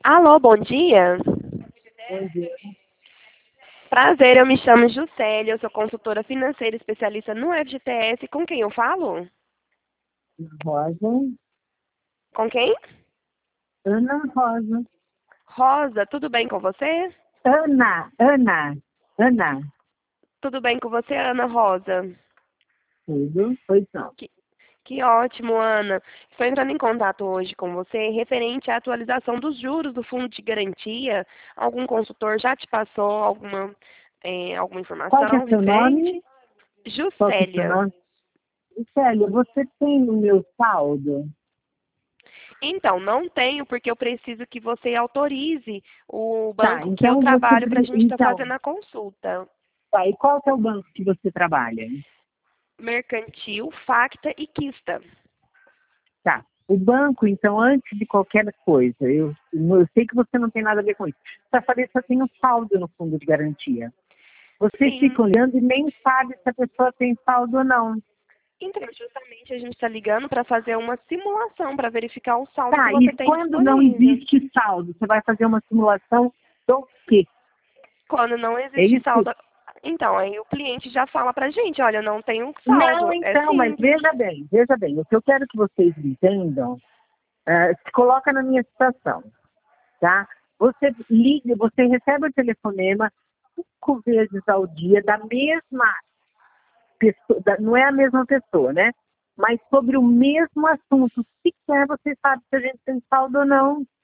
Alô, bom dia. Bom dia. Prazer, eu me chamo Juscelia, eu sou consultora financeira especialista no FGTS. Com quem eu falo? Rosa. Com quem? Ana Rosa. Rosa, tudo bem com você? Ana. Tudo bem com você, Ana Rosa? Tudo? Pois não. Que ótimo, Ana. Estou entrando em contato hoje com você referente à atualização dos juros do Fundo de Garantia. Algum consultor já te passou alguma Qual que é informação seu nome? referente? Qual que é seu Juscelia. nome? Célia, você tem o meu saldo? Então, não tenho, porque eu preciso que você autorize o Tá, banco que eu então você... trabalho para a gente estar Então, fazendo a consulta. tá, e qual que é o banco que você trabalha? Mercantil, Facta e Quista. Tá. O banco, então, antes de qualquer coisa, eu sei que você não tem nada a ver com isso. Para saber se eu tenho saldo no fundo de garantia. Você Sim. fica olhando e nem sabe se a pessoa tem saldo ou não. Então, justamente a gente está ligando para fazer uma simulação para verificar o saldo que Tá, e você tem quando não disponível. existe saldo, você vai fazer uma simulação do quê? Quando não É existe isso? saldo, então aí o cliente já fala para a gente, olha, não tenho Não, saldo. É então, mas simples. veja bem, o que eu quero que vocês entendam, se coloca na minha situação, tá? Você liga, você recebe o telefonema 5 vezes ao dia da mesma pessoa, não é a mesma pessoa, né? Mas sobre o mesmo assunto. Sequer você sabe se a gente tem saldo ou não.